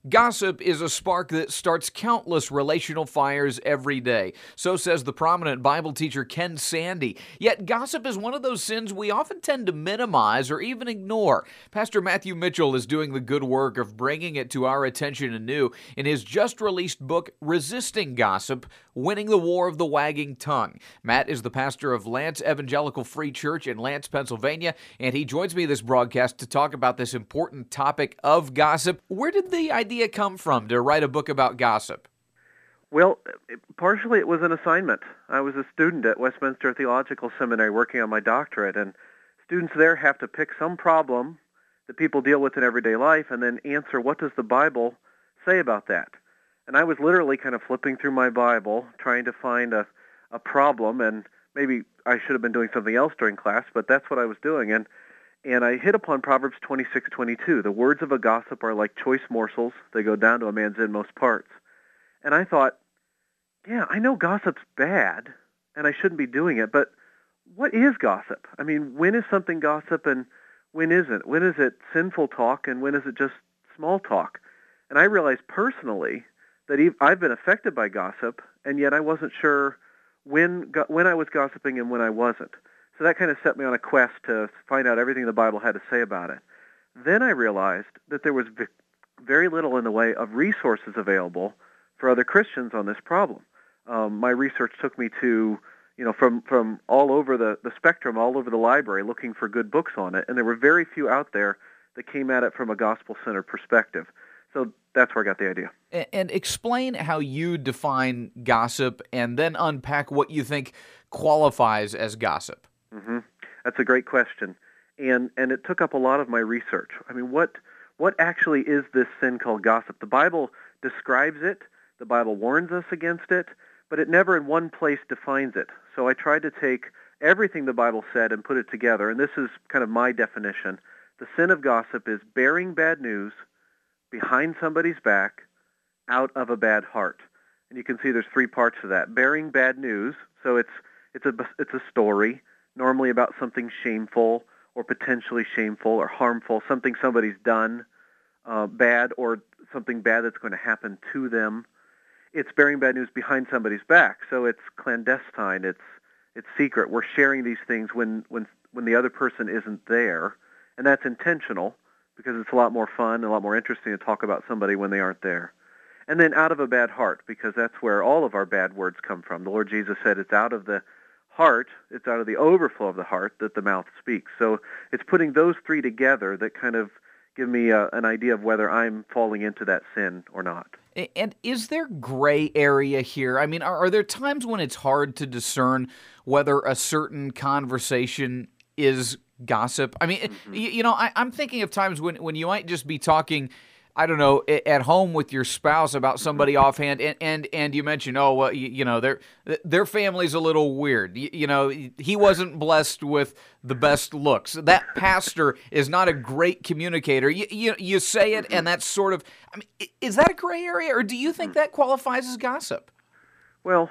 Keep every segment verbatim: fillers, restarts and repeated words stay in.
Gossip is a spark that starts countless relational fires every day. So says the prominent Bible teacher Ken Sande. Yet gossip is one of those sins we often tend to minimize or even ignore. Pastor Matthew Mitchell is doing the good work of bringing it to our attention anew in his just-released book, Resisting Gossip, Winning the War of the Wagging Tongue. Matt is the pastor of Lance Evangelical Free Church in Lance, Pennsylvania, and he joins me this broadcast to talk about this important topic of gossip. Where did the idea come from to write a book about gossip? Well, partially it was an assignment. I was a student at Westminster Theological Seminary working on my doctorate, and students there have to pick some problem that people deal with in everyday life and then answer, what does the Bible say about that? And I was literally kind of flipping through my Bible, trying to find a, a problem, and maybe I should have been doing something else during class, but that's what I was doing. And And I hit upon Proverbs twenty-six twenty-two. The words of a gossip are like choice morsels. They go down to a man's inmost parts. And I thought, yeah, I know gossip's bad, and I shouldn't be doing it, but what is gossip? I mean, when is something gossip and when isn't? When is it sinful talk and when is it just small talk? And I realized personally that I've been affected by gossip, and yet I wasn't sure when when I was gossiping and when I wasn't. So that kind of set me on a quest to find out everything the Bible had to say about it. Then I realized that there was very little in the way of resources available for other Christians on this problem. Um, my research took me to, you know, from, from all over the, the spectrum, all over the library, looking for good books on it, and there were very few out there that came at it from a gospel-centered perspective. So that's where I got the idea. And, and explain how you define gossip, and then unpack what you think qualifies as gossip. Mm-hmm. That's a great question, and and it took up a lot of my research. I mean, what what actually is this sin called gossip? The Bible describes it, the Bible warns us against it, but it never in one place defines it. So I tried to take everything the Bible said and put it together, and this is kind of my definition. The sin of gossip is bearing bad news behind somebody's back out of a bad heart. And you can see there's three parts to that. Bearing bad news, so it's it's a it's a story, normally about something shameful or potentially shameful or harmful, something somebody's done uh, bad or something bad that's going to happen to them. It's bearing bad news behind somebody's back, so it's clandestine, it's it's secret. We're sharing these things when, when, when the other person isn't there, and that's intentional because it's a lot more fun and a lot more interesting to talk about somebody when they aren't there. And then out of a bad heart, because that's where all of our bad words come from. The Lord Jesus said it's out of the heart, it's out of the overflow of the heart that the mouth speaks. So it's putting those three together that kind of give me a, an idea of whether I'm falling into that sin or not. And is there gray area here? I mean, are, are there times when it's hard to discern whether a certain conversation is gossip? I mean, mm-hmm. you, you know, I, I'm thinking of times when, when you might just be talking, I don't know, at home with your spouse about somebody offhand, and, and, and you mention, oh, well, you, you know, their their family's a little weird. You, you know, he wasn't blessed with the best looks. That pastor is not a great communicator. You, you, you say it, and that's sort of, I mean, is that a gray area, or do you think that qualifies as gossip? Well,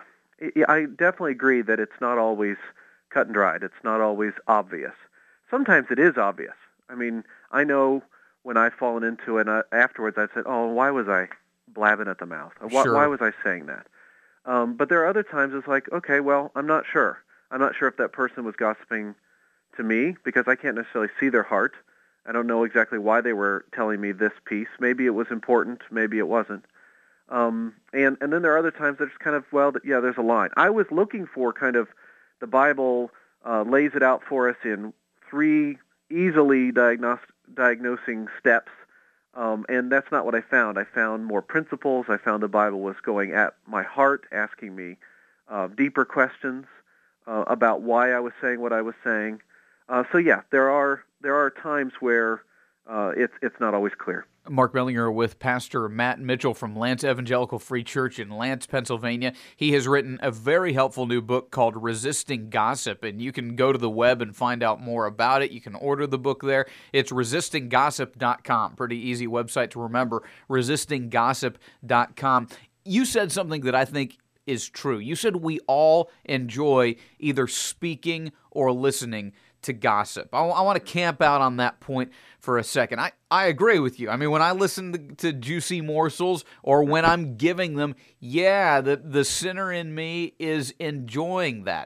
I definitely agree that it's not always cut and dried. It's not always obvious. Sometimes it is obvious. I mean, I know when I've fallen into it, and afterwards I said, oh, why was I blabbing at the mouth? Why, sure. why was I saying that? Um, but there are other times it's like, okay, well, I'm not sure. I'm not sure if that person was gossiping to me because I can't necessarily see their heart. I don't know exactly why they were telling me this piece. Maybe it was important. Maybe it wasn't. Um, and, and then there are other times that it's kind of, well, yeah, there's a line. I was looking for kind of the Bible uh, lays it out for us in three easily diagnosed diagnosing steps, um, and that's not what I found. I found more principles. I found the Bible was going at my heart, asking me uh, deeper questions uh, about why I was saying what I was saying. Uh, so yeah, there are there are times where uh, it's it's not always clear. Mark Mellinger with Pastor Matt Mitchell from Lance Evangelical Free Church in Lance, Pennsylvania. He has written a very helpful new book called Resisting Gossip, and you can go to the web and find out more about it. You can order the book there. It's resisting gossip dot com. Pretty easy website to remember, resisting gossip dot com. You said something that I think is true. You said we all enjoy either speaking or listening to gossip. I, I want to camp out on that point for a second. I, I agree with you. I mean, when I listen to, to juicy morsels or when I'm giving them, yeah, the, the sinner in me is enjoying that.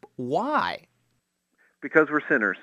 Why? Because we're sinners.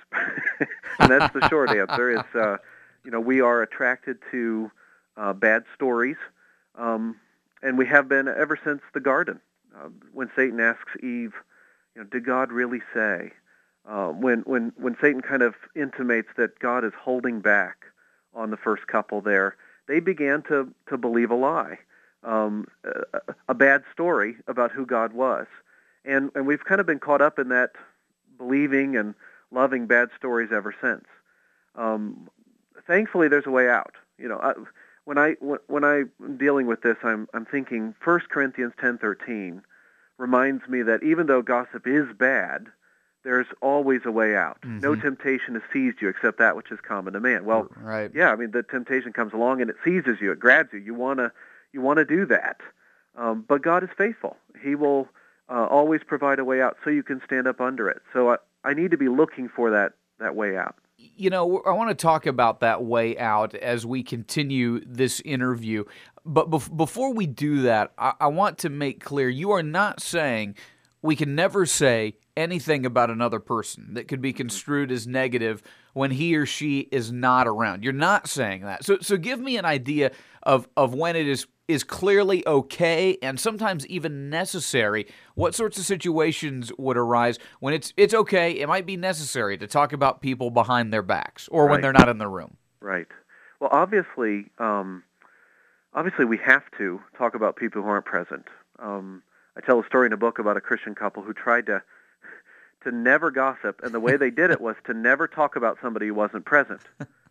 And that's the short answer. Is, uh, you know, we are attracted to uh, bad stories, um, and we have been ever since the garden. Uh, when Satan asks Eve, you know, did God really say? Uh, when when when Satan kind of intimates that God is holding back on the first couple there, they began to to believe a lie, um, a, a bad story about who God was, and and we've kind of been caught up in that believing and loving bad stories ever since. Um, thankfully, there's a way out. You know, I, when I when I'm dealing with this, I'm I'm thinking First Corinthians ten thirteen reminds me that even though gossip is bad, there's always a way out. Mm-hmm. No temptation has seized you except that which is common to man. Well, right. yeah, I mean, the temptation comes along and it seizes you, it grabs you. You wanna you wanna do that, um, but God is faithful. He will uh, always provide a way out, so you can stand up under it. So I, I need to be looking for that that way out. You know, I want to talk about that way out as we continue this interview. But bef- before we do that, I-, I want to make clear you are not saying we can never say anything about another person that could be construed as negative when he or she is not around. You're not saying that. So so give me an idea of, of when it is is clearly okay and sometimes even necessary. What sorts of situations would arise when it's it's okay, it might be necessary to talk about people behind their backs or right. when they're not in the room? Right. Well, obviously, um, obviously we have to talk about people who aren't present. Um, I tell a story in a book about a Christian couple who tried to to never gossip, and the way they did it was to never talk about somebody who wasn't present.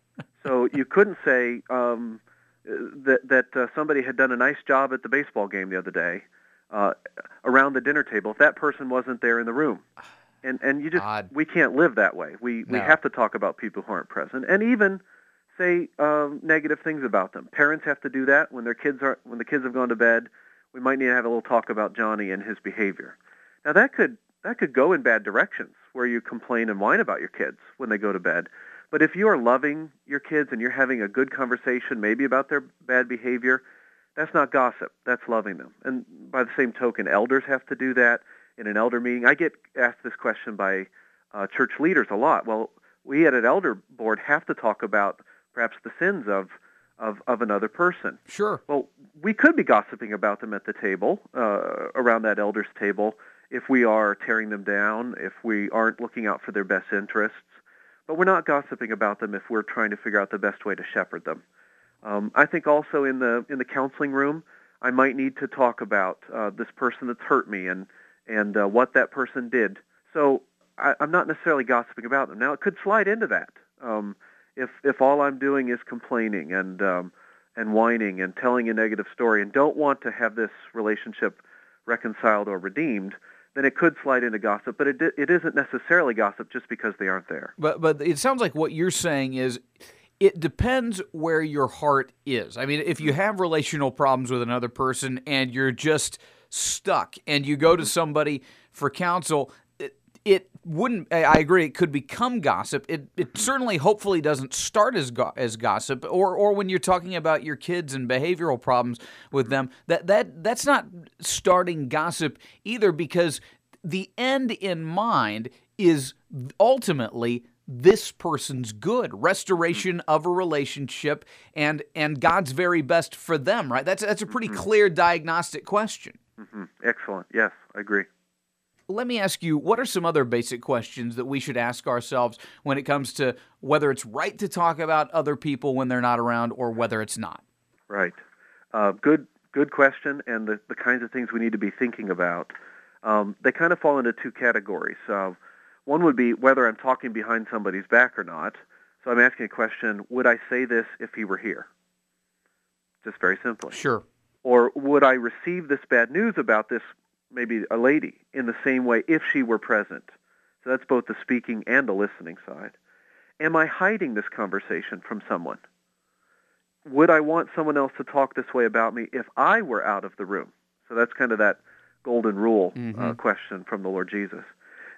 So you couldn't say um, that that uh, somebody had done a nice job at the baseball game the other day uh, around the dinner table if that person wasn't there in the room. And and you just Odd. we can't live that way. We we No. have to talk about people who aren't present, and even say um, negative things about them. Parents have to do that when their kids are when the kids have gone to bed. We might need to have a little talk about Johnny and his behavior. Now that could that could go in bad directions, where you complain and whine about your kids when they go to bed. But if you are loving your kids and you're having a good conversation, maybe about their bad behavior, that's not gossip. That's loving them. And by the same token, elders have to do that in an elder meeting. I get asked this question by uh, church leaders a lot. Well, we at an elder board have to talk about perhaps the sins of of, of another person. Sure. Well, we could be gossiping about them at the table, uh, around that elder's table, if we are tearing them down, if we aren't looking out for their best interests. But we're not gossiping about them if we're trying to figure out the best way to shepherd them. Um, I think also in the in the counseling room, I might need to talk about uh, this person that's hurt me and and uh, what that person did. So I, I'm not necessarily gossiping about them. Now, it could slide into that. Um, if if all I'm doing is complaining and um, and whining and telling a negative story and don't want to have this relationship reconciled or redeemed, then it could slide into gossip. But it it isn't necessarily gossip just because they aren't there. But but it sounds like what you're saying is it depends where your heart is. I mean, if you have relational problems with another person and you're just stuck and you go to somebody for counsel, it, it wouldn't, I agree, it could become gossip. It it certainly hopefully doesn't start as go, as gossip, or or when you're talking about your kids and behavioral problems with them, that that that's not starting gossip either, because the end in mind is ultimately this person's good, restoration of a relationship, and and God's very best for them, right? That's that's a pretty mm-hmm. clear diagnostic question. Mm-hmm. Excellent. Yes, I agree. Let me ask you, what are some other basic questions that we should ask ourselves when it comes to whether it's right to talk about other people when they're not around or whether it's not? Right. Uh, good good question, and the, the kinds of things we need to be thinking about. Um, they kind of fall into two categories. Uh, One would be whether I'm talking behind somebody's back or not. So I'm asking a question, would I say this if he were here? Just very simply. Sure. Or would I receive this bad news about this, maybe a lady, in the same way if she were present? So that's both the speaking and the listening side. Am I hiding this conversation from someone? Would I want someone else to talk this way about me if I were out of the room? So that's kind of that golden rule mm-hmm. uh, question from the Lord Jesus.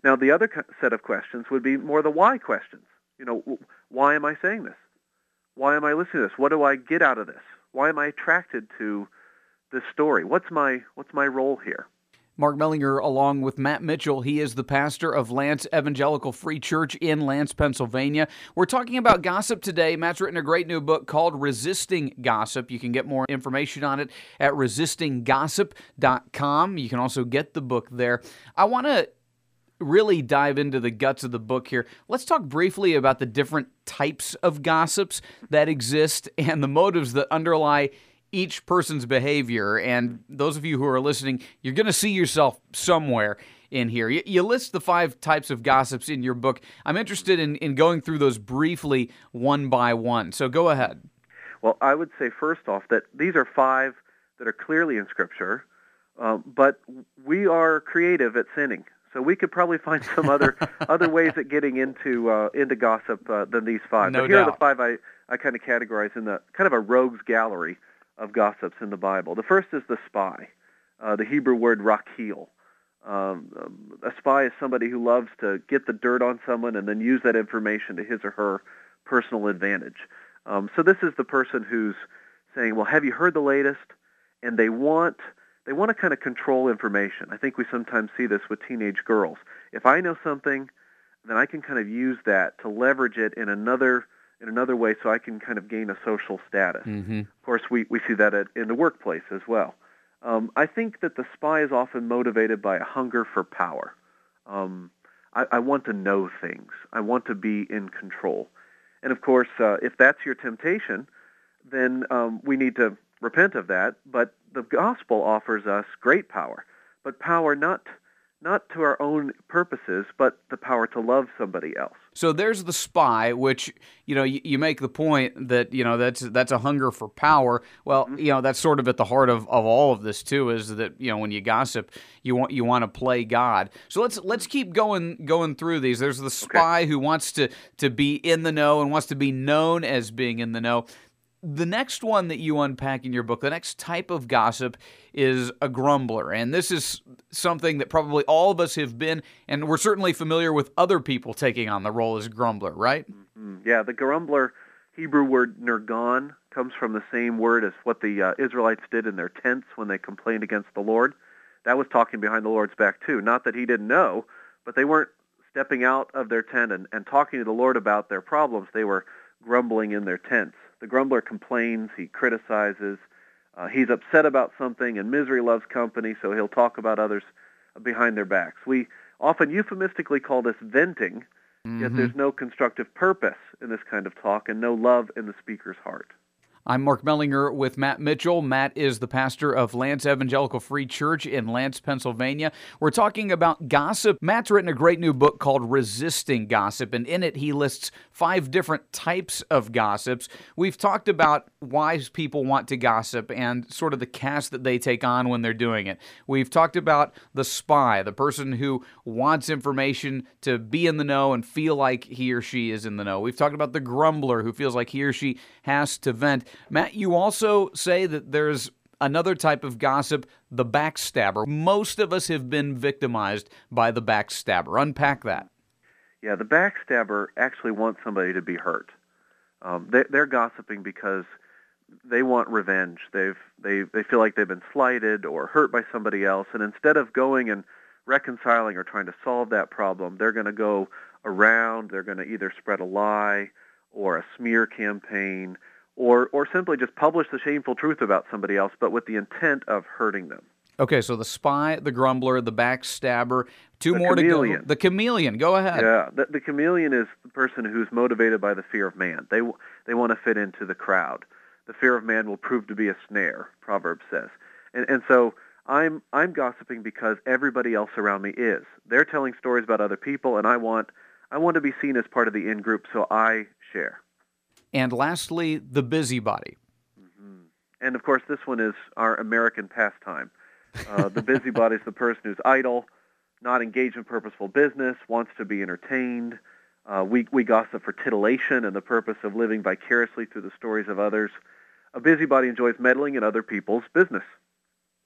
Now, the other set of questions would be more the why questions. You know, why am I saying this? Why am I listening to this? What do I get out of this? Why am I attracted to this story? What's my what's my role here? Mark Mellinger, along with Matt Mitchell. He is the pastor of Lance Evangelical Free Church in Lance, Pennsylvania. We're talking about gossip today. Matt's written a great new book called Resisting Gossip. You can get more information on it at resisting gossip dot com. You can also get the book there. I want to really dive into the guts of the book here. Let's talk briefly about the different types of gossips that exist and the motives that underlie each person's behavior. And those of you who are listening, you're going to see yourself somewhere in here. You, you list the five types of gossips in your book. I'm interested in, in going through those briefly one by one. So go ahead. Well, I would say first off that these are five that are clearly in Scripture, um, but we are creative at sinning. So we could probably find some other other ways at getting into uh, into gossip uh, than these five. No but here doubt. are the five I, I kind of categorize in the kind of a rogues gallery of gossips in the Bible. The first is the spy, uh, the Hebrew word rakil. Um, a spy is somebody who loves to get the dirt on someone and then use that information to his or her personal advantage. Um, so this is the person who's saying, well, have you heard the latest? And they want... They want to kind of control information. I think we sometimes see this with teenage girls. If I know something, then I can kind of use that to leverage it in another in another way so I can kind of gain a social status. Mm-hmm. Of course, we, we see that at, in the workplace as well. Um, I think that the spy is often motivated by a hunger for power. Um, I, I want to know things. I want to be in control. And of course, uh, if that's your temptation, then um, we need to repent of that. But the gospel offers us great power, but power not not to our own purposes, but the power to love somebody else. So there's the spy, which, you know, you, you make the point that, you know, that's that's a hunger for power. Well, mm-hmm. you know, that's sort of at the heart of, of all of this too, is that, you know, when you gossip, you want you want to play God. So let's let's keep going going through these. There's the spy okay. who wants to to be in the know and wants to be known as being in the know. The next one that you unpack in your book, the next type of gossip, is a grumbler. And this is something that probably all of us have been, and we're certainly familiar with other people taking on the role as grumbler, right? Mm-hmm. Yeah, the grumbler, Hebrew word nergon, comes from the same word as what the uh, Israelites did in their tents when they complained against the Lord. That was talking behind the Lord's back too. Not that he didn't know, but they weren't stepping out of their tent and, and talking to the Lord about their problems. They were grumbling in their tents. The grumbler complains, he criticizes, uh, he's upset about something, and misery loves company, so he'll talk about others behind their backs. We often euphemistically call this venting, mm-hmm. yet there's no constructive purpose in this kind of talk and no love in the speaker's heart. I'm Mark Mellinger with Matt Mitchell. Matt is the pastor of Lance Evangelical Free Church in Lance, Pennsylvania. We're talking about gossip. Matt's written a great new book called Resisting Gossip, and in it he lists five different types of gossips. We've talked about why people want to gossip and sort of the cast that they take on when they're doing it. We've talked about the spy, the person who wants information to be in the know and feel like he or she is in the know. We've talked about the grumbler who feels like he or she has to vent. Matt, you also say that there's another type of gossip, the backstabber. Most of us have been victimized by the backstabber. Unpack that. Yeah, the backstabber actually wants somebody to be hurt. Um, they, they're gossiping because they want revenge. They've they they feel like they've been slighted or hurt by somebody else, and instead of going and reconciling or trying to solve that problem, they're going to go around. They're going to either spread a lie or a smear campaign, or or simply just publish the shameful truth about somebody else, but with the intent of hurting them. Okay, so the spy, the grumbler, the backstabber, two the more chameleon. to go. The chameleon, go ahead. Yeah, the, the chameleon is the person who's motivated by the fear of man. They they want to fit into the crowd. The fear of man will prove to be a snare, Proverbs says. And and so I'm I'm gossiping because everybody else around me is. They're telling stories about other people, and I want I want to be seen as part of the in-group, so I share. And lastly, the busybody. Mm-hmm. And of course, this one is our American pastime. Uh, the busybody is the person who's idle, not engaged in purposeful business, wants to be entertained. Uh, we, we gossip for titillation and the purpose of living vicariously through the stories of others. A busybody enjoys meddling in other people's business.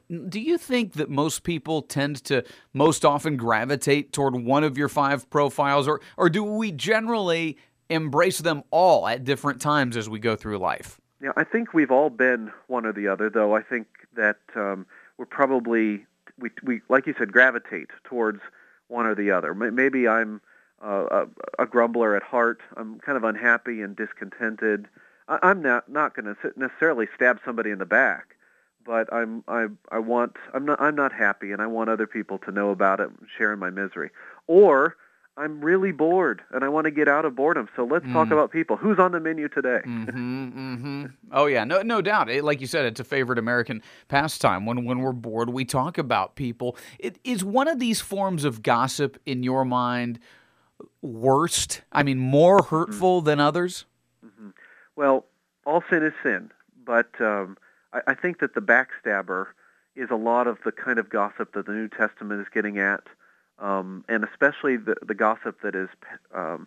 Do you think that most people tend to most often gravitate toward one of your five profiles, or or do we generally embrace them all at different times as we go through life? Yeah, I think we've all been one or the other, though. I think that um, we're probably, we, we, like you said, gravitate towards one or the other. Maybe I'm uh, a, a grumbler at heart. I'm kind of unhappy and discontented. I, I'm not not going to necessarily stab somebody in the back, but I'm I I want I'm not I'm not happy, and I want other people to know about it and share in my misery. Or I'm really bored, and I want to get out of boredom. So let's mm. talk about people. Who's on the menu today? mm-hmm, mm-hmm. Oh yeah, no, no doubt. It, like you said, it's a favorite American pastime. When when we're bored, we talk about people. It, is one of these forms of gossip in your mind worst? I mean, more hurtful mm-hmm. than others? Mm-hmm. Well, all sin is sin, but um, I, I think that the backstabber is a lot of the kind of gossip that the New Testament is getting at. Um, and especially the, the gossip that is um,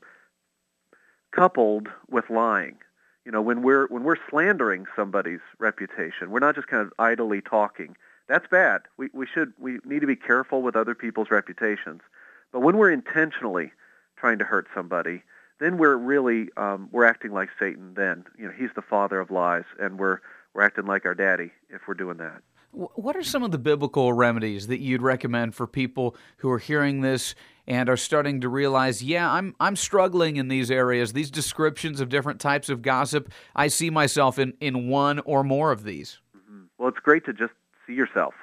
coupled with lying. You know, when we're when we're slandering somebody's reputation, we're not just kind of idly talking. That's bad. We we should we need to be careful with other people's reputations. But when we're intentionally trying to hurt somebody, then we're really um, we're acting like Satan. Then you know he's the father of lies, and we're we're acting like our daddy if we're doing that. What are some of the biblical remedies that you'd recommend for people who are hearing this and are starting to realize, yeah, I'm I'm struggling in these areas, these descriptions of different types of gossip, I see myself in, in one or more of these? Mm-hmm. Well, it's great to just see yourself.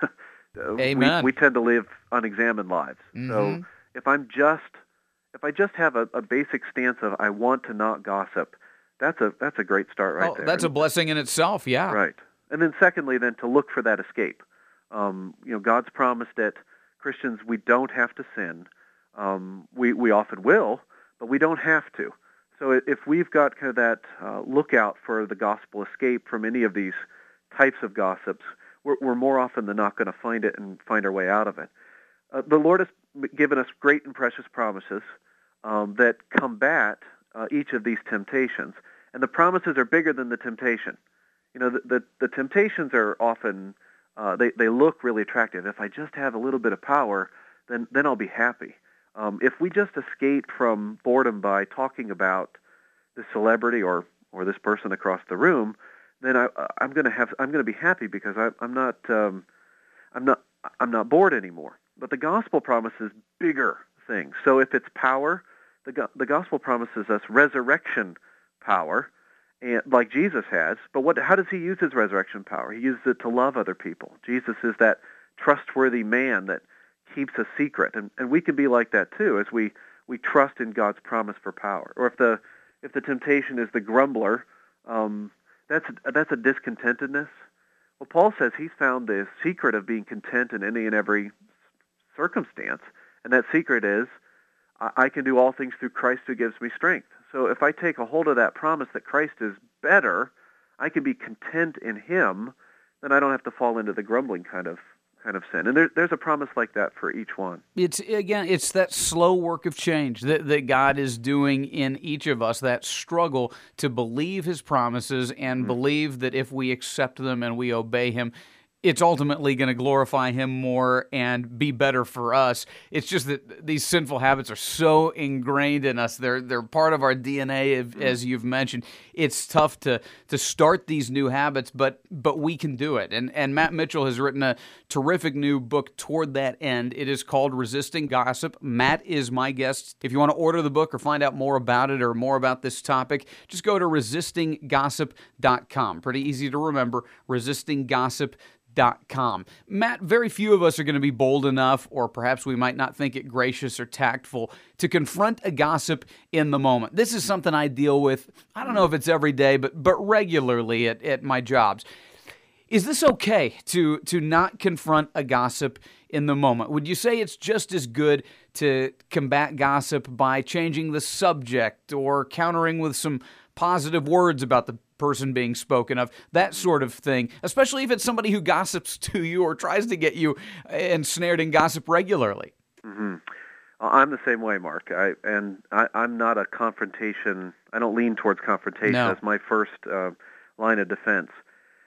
Amen. We, we tend to live unexamined lives. Mm-hmm. So if I'm just if I just have a, a basic stance of I want to not gossip, that's a that's a great start right oh, there. That's a blessing in itself, yeah. Right. And then secondly, then to look for that escape. Um, you know, God's promised that Christians, we don't have to sin. Um, we, we often will, but we don't have to. So if we've got kind of that uh, lookout for the gospel escape from any of these types of gossips, we're, we're more often than not going to find it and find our way out of it. Uh, the Lord has given us great and precious promises um, that combat uh, each of these temptations. And the promises are bigger than the temptation. You know, the, the, the temptations are often, uh, they, they look really attractive. If I just have a little bit of power, then, then I'll be happy. Um, if we just escape from boredom by talking about this celebrity or, or this person across the room, then I, I'm going to have I'm going to be happy because I, I'm not um, I'm not I'm not bored anymore. But the gospel promises bigger things. So if it's power, the go- the gospel promises us resurrection power. And like Jesus has, but what? How does he use his resurrection power? He uses it to love other people. Jesus is that trustworthy man that keeps a secret, and, and we can be like that too, as we, we trust in God's promise for power. Or if the if the temptation is the grumbler, um, that's that's a discontentedness. Well, Paul says he's found the secret of being content in any and every circumstance, and that secret is I, I can do all things through Christ who gives me strength. So if I take a hold of that promise that Christ is better, I can be content in him, then I don't have to fall into the grumbling kind of kind of sin. And there, there's a promise like that for each one. It's again, it's that slow work of change that, that God is doing in each of us, that struggle to believe his promises and mm-hmm. believe that if we accept them and we obey him, it's ultimately going to glorify him more and be better for us. It's just that these sinful habits are so ingrained in us. They're they're part of our D N A, as you've mentioned. It's tough to to start these new habits, but but we can do it. And and Matt Mitchell has written a terrific new book toward that end. It is called Resisting Gossip. Matt is my guest. If you want to order the book or find out more about it or more about this topic, just go to resisting gossip dot com. Pretty easy to remember, resisting gossip dot com. Matt, very few of us are going to be bold enough, or perhaps we might not think it gracious or tactful, to confront a gossip in the moment. This is something I deal with, I don't know if it's every day, but but regularly at, at my jobs. Is this okay to, to not confront a gossip in the moment? Would you say it's just as good to combat gossip by changing the subject or countering with some positive words about the person being spoken of, that sort of thing, especially if it's somebody who gossips to you or tries to get you ensnared in gossip regularly? Mm-hmm. I'm the same way, Mark. I, and I, I'm not a confrontation, I don't lean towards confrontation no. as my first uh, line of defense.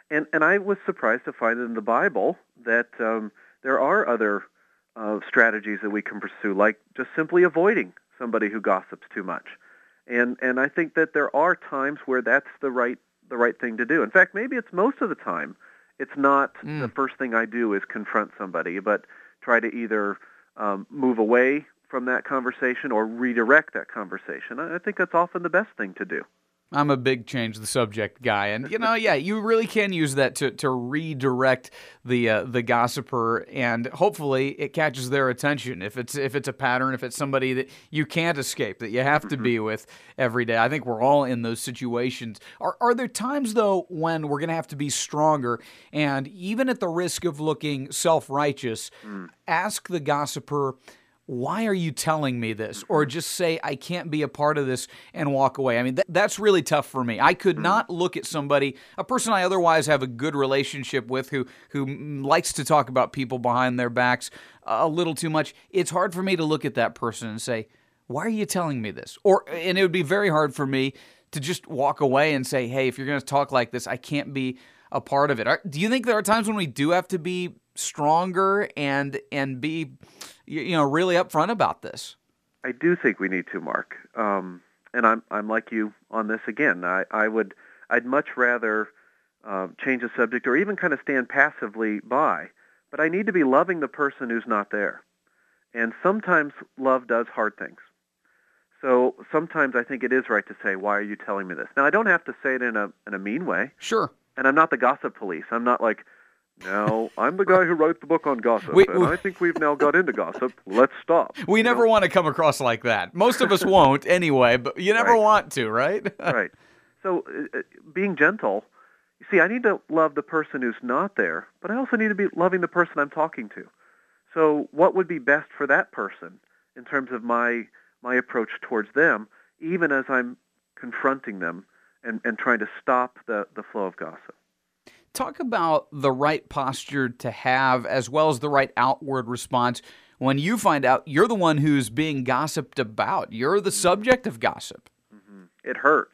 And and I was surprised to find in the Bible that um, there are other uh, strategies that we can pursue, like just simply avoiding somebody who gossips too much. And and I think that there are times where that's the right the right thing to do. In fact, maybe it's most of the time. It's not Mm. the first thing I do is confront somebody, but try to either um, move away from that conversation or redirect that conversation. I I think that's often the best thing to do. I'm a big change the subject guy, and you know, yeah, you really can use that to to redirect the uh, the gossiper, and hopefully it catches their attention. If it's if it's a pattern, if it's somebody that you can't escape, that you have to be with every day, I think we're all in those situations. Are are there times though when we're going to have to be stronger, and even at the risk of looking self-righteous, Mm. ask the gossiper, why are you telling me this? Or just say, I can't be a part of this and walk away. I mean, th- that's really tough for me. I could not look at somebody, a person I otherwise have a good relationship with who, who mm, likes to talk about people behind their backs a little too much. It's hard for me to look at that person and say, why are you telling me this? Or, and it would be very hard for me to just walk away and say, hey, if you're going to talk like this, I can't be a part of it. Are- Do you think there are times when we do have to be stronger and and be, you you know, really upfront about this? I do think we need to, Mark. Um, and I'm I'm like you on this again. I, I would I'd much rather uh, change the subject or even kind of stand passively by. But I need to be loving the person who's not there. And sometimes love does hard things. So sometimes I think it is right to say, why are you telling me this? Now, I don't have to say it in a in a mean way. Sure. And I'm not the gossip police. I'm not like, no, I'm the guy who wrote the book on gossip, We- and we- I think we've now got into gossip. Let's stop. We You never know? want to come across like that. Most of us won't anyway, but you never Right. want to, right? Right. So uh, uh, being gentle, you see, I need to love the person who's not there, but I also need to be loving the person I'm talking to. So what would be best for that person in terms of my my approach towards them, even as I'm confronting them and, and trying to stop the, the flow of gossip? Talk about the right posture to have as well as the right outward response when you find out you're the one who's being gossiped about. You're the subject of gossip. hmm It hurts.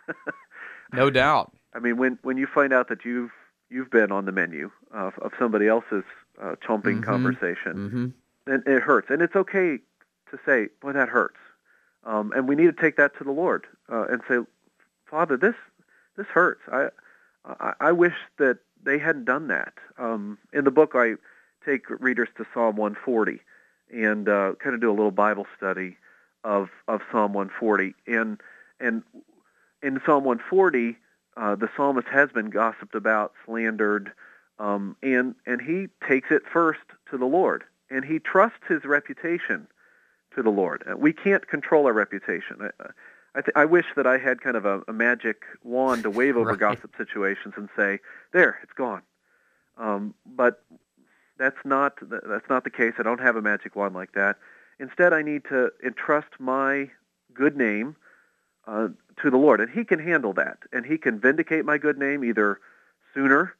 No doubt. I mean, when when you find out that you've you've been on the menu of, of somebody else's uh, chomping Mhm. conversation, Mm-hmm. then it hurts, and it's okay to say, "Boy, that hurts," um, and we need to take that to the Lord uh, and say, "Father, this this hurts. I, I I wish that they hadn't done that." Um, in the book, I take readers to Psalm one forty and uh, kind of do a little Bible study of of Psalm one forty, and and in Psalm one forty, uh, the psalmist has been gossiped about, slandered, um, and and he takes it first to the Lord, and he trusts his reputation to the Lord. Uh, we can't control our reputation. I, I, th- I wish that I had kind of a, a magic wand to wave over Right. gossip situations and say, "There, it's gone." Um, but that's not that's not the case. I don't have a magic wand like that. Instead, I need to entrust my good name uh, to the Lord, and He can handle that, and He can vindicate my good name either sooner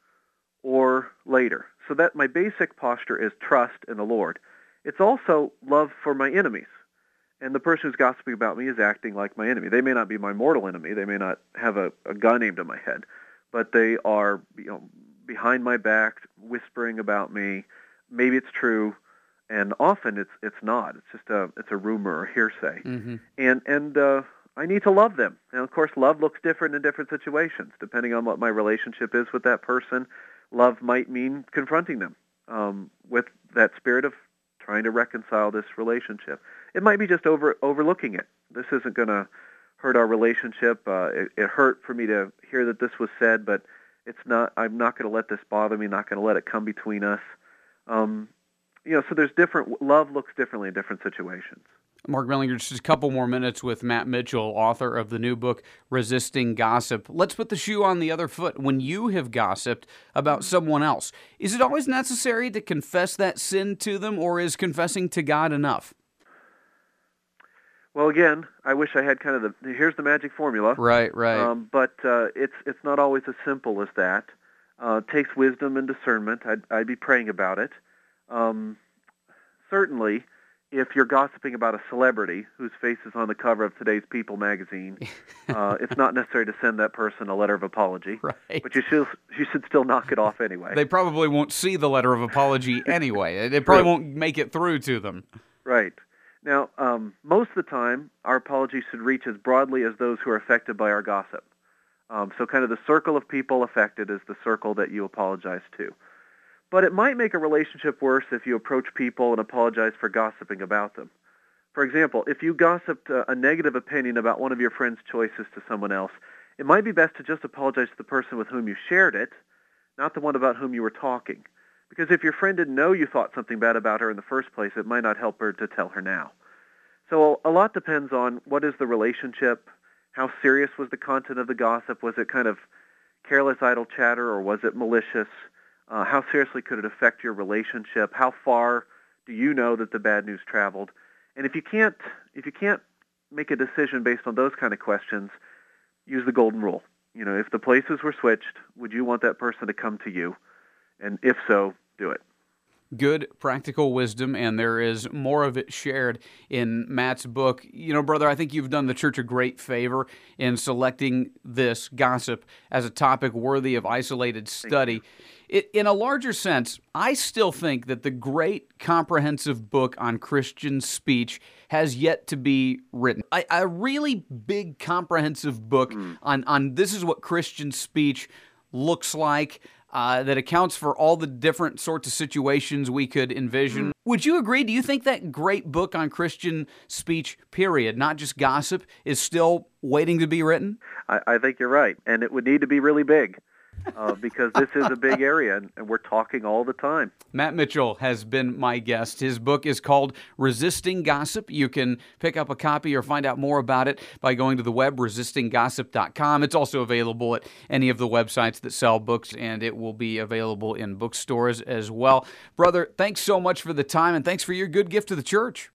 or later. So that my basic posture is trust in the Lord. It's also love for my enemies, and the person who's gossiping about me is acting like my enemy. They may not be my mortal enemy. They may not have a, a gun aimed at my head, but they are, you know, behind my back, whispering about me. Maybe it's true, and often it's it's not. It's just a it's a rumor or hearsay. Mm-hmm. And and uh, I need to love them. And of course, love looks different in different situations, depending on what my relationship is with that person. Love might mean confronting them um, with that spirit of trying to reconcile this relationship. It might be just over overlooking it. This isn't going to hurt our relationship. Uh, it, it hurt for me to hear that this was said, but it's not. I'm not going to let this bother me. Not going to let it come between us. Um, you know, so there's different. Love looks differently in different situations. Mark Mellinger, just a couple more minutes with Matt Mitchell, author of the new book, Resisting Gossip. Let's put the shoe on the other foot. When you have gossiped about someone else, is it always necessary to confess that sin to them, or is confessing to God enough? Well, again, I wish I had kind of the here's the magic formula. Right, right. Um, but uh, it's it's not always as simple as that. Uh, it takes wisdom and discernment. I'd, I'd be praying about it. Um, certainly, if you're gossiping about a celebrity whose face is on the cover of today's People magazine, uh, it's not necessary to send that person a letter of apology. Right. But you should you should still knock it off anyway. They probably won't see the letter of apology anyway. It probably won't make it through to them. Right. Now, um, most of the time, our apologies should reach as broadly as those who are affected by our gossip. Um, so kind of the circle of people affected is the circle that you apologize to. But it might make a relationship worse if you approach people and apologize for gossiping about them. For example, if you gossiped a, a negative opinion about one of your friend's choices to someone else, it might be best to just apologize to the person with whom you shared it, not the one about whom you were talking. Because if your friend didn't know you thought something bad about her in the first place, it might not help her to tell her now. So a lot depends on what is the relationship, how serious was the content of the gossip, was it kind of careless, idle chatter, or was it malicious? Uh, how seriously could it affect your relationship? How far do you know that the bad news traveled? And if you can't, if you can't make a decision based on those kind of questions, use the golden rule. You know, if the places were switched, would you want that person to come to you? And if so, do it. Good practical wisdom, and there is more of it shared in Matt's book. You know, brother, I think you've done the church a great favor in selecting this gossip as a topic worthy of isolated study. It, in a larger sense, I still think that the great comprehensive book on Christian speech has yet to be written. A, a really big comprehensive book mm. on, on this is what Christian speech looks like, Uh, that accounts for all the different sorts of situations we could envision. Would you agree? Do you think that great book on Christian speech, period, not just gossip, is still waiting to be written? I, I think you're right, and it would need to be really big. Uh, because this is a big area, and, and we're talking all the time. Matt Mitchell has been my guest. His book is called Resisting Gossip. You can pick up a copy or find out more about it by going to the web, resisting gossip dot com. It's also available at any of the websites that sell books, and it will be available in bookstores as well. Brother, thanks so much for the time, and thanks for your good gift to the church.